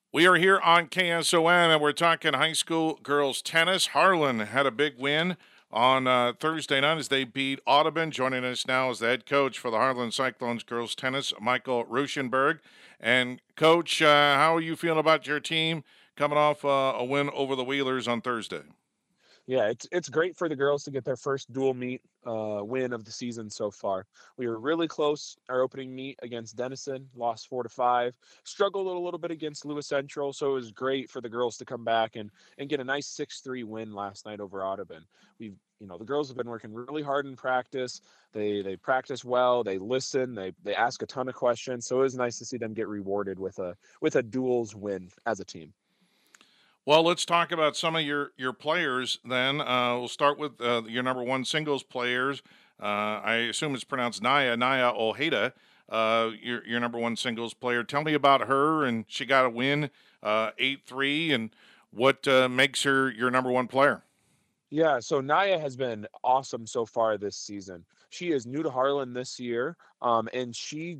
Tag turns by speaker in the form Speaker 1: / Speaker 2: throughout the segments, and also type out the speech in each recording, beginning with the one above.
Speaker 1: We are here on KSON and we're talking high school girls tennis. Harlan had a big win on Thursday night as they beat Audubon. Joining us now is the head coach for the Harlan Cyclones girls tennis, Michael Ruschenberg. And coach, how are you feeling about your team coming off a win over the Wheelers on Thursday?
Speaker 2: Yeah, it's great for the girls to get their first dual meet win of the season so far. We were really close our opening meet against Denison, lost 4-5. Struggled a little bit against Lewis Central, so it was great for the girls to come back and get a nice 6-3 win last night over Audubon. We've the girls have been working really hard in practice. They practice well, they listen, they ask a ton of questions. So it was nice to see them get rewarded with a duels win as a team.
Speaker 1: Well, let's talk about some of your players then. We'll start with your number one singles players. I assume it's pronounced Naya Ojeda, your number one singles player. Tell me about her, and she got a win, 8-3, and what makes her your number one player?
Speaker 2: Yeah, so Naya has been awesome so far this season. She is new to Harlan this year, and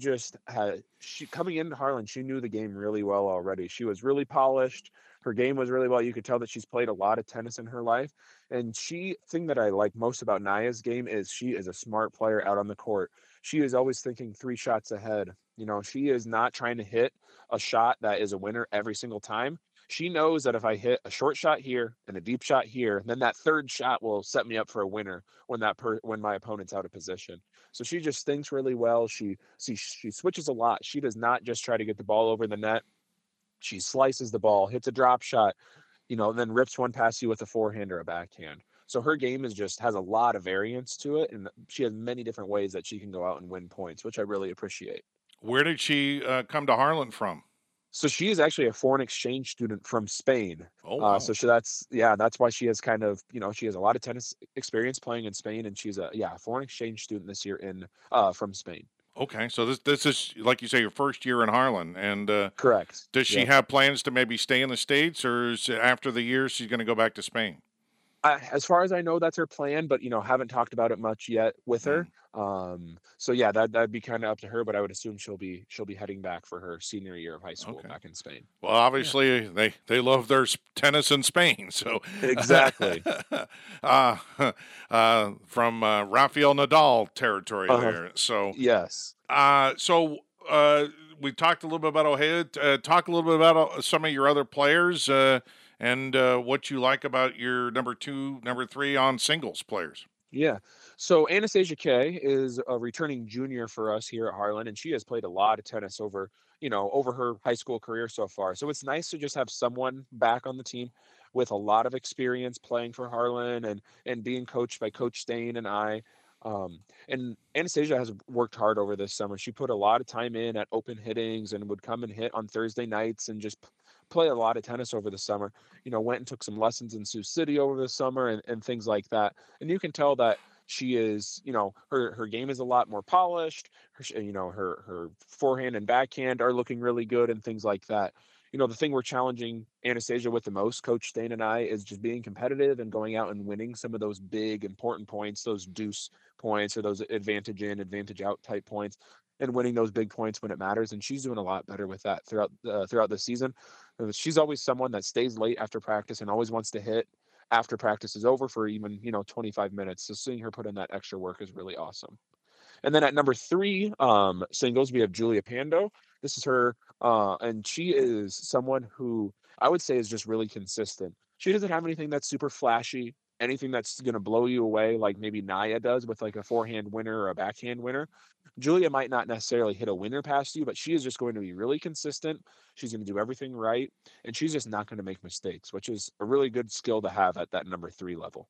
Speaker 2: she coming into Harlan, she knew the game really well already. She was really polished. Her game was really well. You could tell that she's played a lot of tennis in her life. And thing that I like most about Naya's game is she is a smart player out on the court. She is always thinking three shots ahead. She is not trying to hit a shot that is a winner every single time. She knows that if I hit a short shot here and a deep shot here, then that third shot will set me up for a winner when my opponent's out of position. So she just thinks really well. She switches a lot. She does not just try to get the ball over the net. She slices the ball, hits a drop shot, then rips one past you with a forehand or a backhand. So her game is just has a lot of variance to it, and she has many different ways that she can go out and win points, which I really appreciate.
Speaker 1: Where did she come to Harlan from?
Speaker 2: So she is actually a foreign exchange student from Spain.
Speaker 1: Oh,
Speaker 2: So
Speaker 1: wow.
Speaker 2: that's why she has she has a lot of tennis experience playing in Spain, and she's a foreign exchange student this year in from Spain.
Speaker 1: Okay, so this is like you say your first year in Harlan, and
Speaker 2: Correct.
Speaker 1: does she
Speaker 2: Yep.
Speaker 1: have plans to maybe stay in the states, or is after the year she's going to go back to Spain?
Speaker 2: As far as I know, that's her plan, but haven't talked about it much yet with her.
Speaker 1: Mm,
Speaker 2: So yeah, that'd be kind of up to her, but I would assume she'll be heading back for her senior year of high school
Speaker 1: okay.
Speaker 2: back in Spain.
Speaker 1: Well,
Speaker 2: Yeah.
Speaker 1: obviously they love their tennis in Spain. So,
Speaker 2: Exactly.
Speaker 1: uh, from Rafael Nadal territory
Speaker 2: Uh-huh.
Speaker 1: there. So,
Speaker 2: Yes.
Speaker 1: uh, so uh, we talked a little bit about Ojeda. Talk a little bit about some of your other players and what you like about your number two, number three on singles players.
Speaker 2: Yeah. So Anastasia K is a returning junior for us here at Harlan, and she has played a lot of tennis over her high school career so far. So it's nice to just have someone back on the team with a lot of experience playing for Harlan and being coached by Coach Stain and I. And Anastasia has worked hard over this summer. She put a lot of time in at open hittings and would come and hit on Thursday nights and just play a lot of tennis over the summer. Went and took some lessons in Sioux City over the summer and things like that, and you can tell that she is, her game is a lot more polished. Her forehand and backhand are looking really good and things like that. The thing we're challenging Anastasia with the most, Coach Stain and I, is just being competitive and going out and winning some of those big important points, those deuce points or those advantage in, advantage out type points, and winning those big points when it matters. And she's doing a lot better with that throughout the season. She's always someone that stays late after practice and always wants to hit after practice is over for even 25 minutes. So seeing her put in that extra work is really awesome. And then at number three, singles, we have Julia Pando. This is her, and she is someone who I would say is just really consistent. She doesn't have anything that's super flashy, anything that's going to blow you away like maybe Naya does with like a forehand winner or a backhand winner. Julia might not necessarily hit a winner past you, but she is just going to be really consistent. She's going to do everything right, and she's just not going to make mistakes, which is a really good skill to have at that number three level.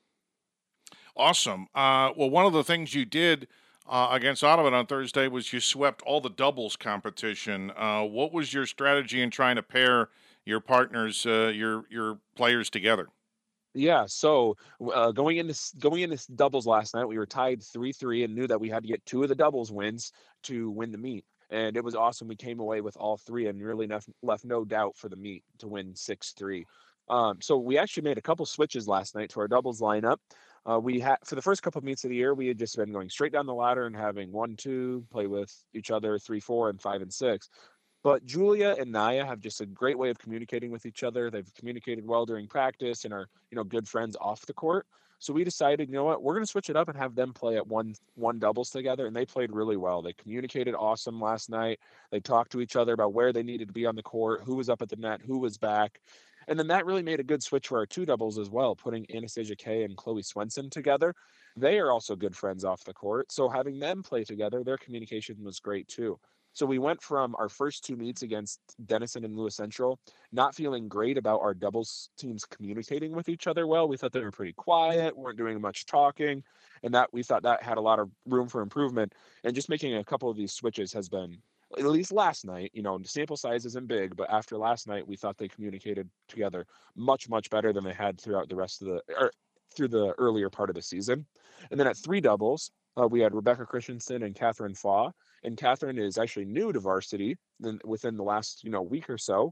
Speaker 1: Awesome. Well, one of the things you did against Audubon on Thursday was you swept all the doubles competition. What was your strategy in trying to pair your partners, your players together?
Speaker 2: Yeah, so going into doubles last night, we were tied 3-3 and knew that we had to get two of the doubles wins to win the meet. And it was awesome. We came away with all three and really left no doubt for the meet to win 6-3. So we actually made a couple switches last night to our doubles lineup. We had for the first couple of meets of the year, we had just been going straight down the ladder and having 1, 2, play with each other, 3, 4, and 5 and 6. But Julia and Naya have just a great way of communicating with each other. They've communicated well during practice and are, good friends off the court. So we decided, you know what, we're going to switch it up and have them play at one doubles together, and they played really well. They communicated awesome last night. They talked to each other about where they needed to be on the court, who was up at the net, who was back. And then that really made a good switch for our two doubles as well, putting Anastasia Kay and Chloe Swenson together. They are also good friends off the court. So having them play together, their communication was great too. So we went from our first two meets against Denison and Lewis Central, not feeling great about our doubles teams communicating with each other well. We thought they were pretty quiet, weren't doing much talking, and that we thought that had a lot of room for improvement. And just making a couple of these switches has been, at least last night, the sample size isn't big, but after last night, we thought they communicated together much, much better than they had throughout the rest of or through the earlier part of the season. And then at three doubles, we had Rebecca Christensen and Catherine Faw, and Catherine is actually new to varsity within the last week or so.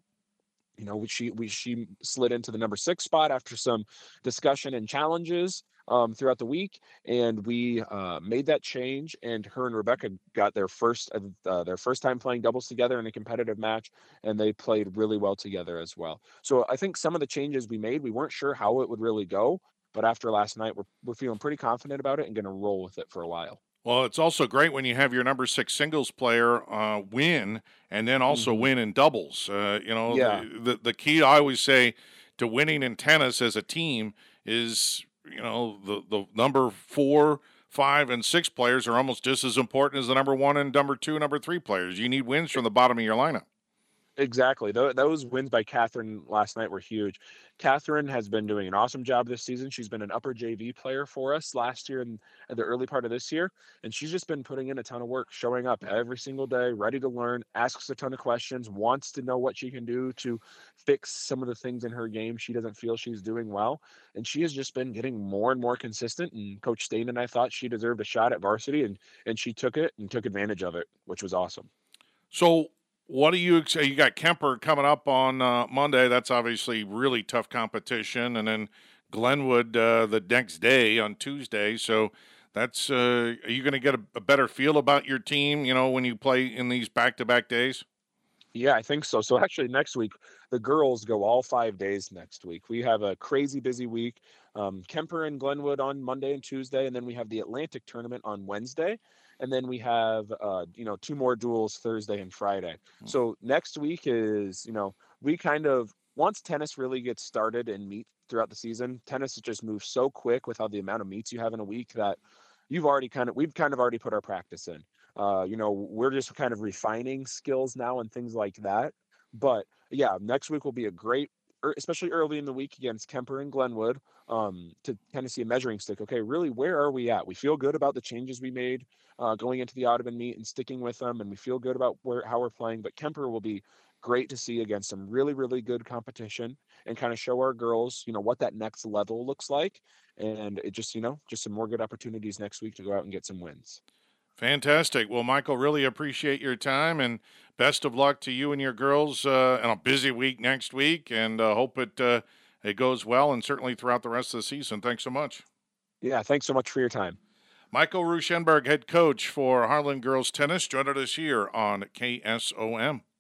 Speaker 2: She slid into the number 6 spot after some discussion and challenges throughout the week, and we made that change. And her and Rebecca got their first time playing doubles together in a competitive match, and they played really well together as well. So I think some of the changes we made, we weren't sure how it would really go, but after last night, we're feeling pretty confident about it and going to roll with it for a while.
Speaker 1: Well, it's also great when you have your number 6 singles player win and then also win in doubles.
Speaker 2: Yeah.
Speaker 1: The key I always say to winning in tennis as a team is, the number 4, 5, and 6 players are almost just as important as the number 1 and number 2, number 3 players. You need wins from the bottom of your lineup.
Speaker 2: Exactly. Those wins by Catherine last night were huge. Catherine has been doing an awesome job this season. She's been an upper JV player for us last year and the early part of this year. And she's just been putting in a ton of work, showing up every single day, ready to learn, asks a ton of questions, wants to know what she can do to fix some of the things in her game she doesn't feel she's doing well. And she has just been getting more and more consistent. And Coach Stain and I thought she deserved a shot at varsity, and she took it and took advantage of it, which was awesome.
Speaker 1: So, what do you say? You got Kemper coming up on Monday. That's obviously really tough competition, and then Glenwood the next day on Tuesday. So that's are you going to get a better feel about your team? When you play in these back-to-back days.
Speaker 2: Yeah, I think so. So actually, next week, the girls go all 5 days next week. We have a crazy busy week. Kemper and Glenwood on Monday and Tuesday, and then we have the Atlantic tournament on Wednesday, and then we have two more duels Thursday and Friday. So next week is we kind of, once tennis really gets started and meet throughout the season, tennis just moves so quick with how the amount of meets you have in a week that we've kind of already put our practice in. We're just kind of refining skills now and things like that. But yeah, next week will be a great, especially early in the week against Kemper and Glenwood, to kind of see a measuring stick. Okay, really, where are we at? We feel good about the changes we made going into the Audubon meet and sticking with them, and we feel good about how we're playing. But Kemper will be great to see against some really, really good competition and kind of show our girls, what that next level looks like. And it just some more good opportunities next week to go out and get some wins.
Speaker 1: Fantastic. Well, Michael, really appreciate your time and best of luck to you and your girls in a busy week next week. And hope it goes well and certainly throughout the rest of the season. Thanks so much.
Speaker 2: Yeah, thanks so much for your time.
Speaker 1: Michael Ruschenberg, head coach for Harlan Girls Tennis, joined us here on KSOM.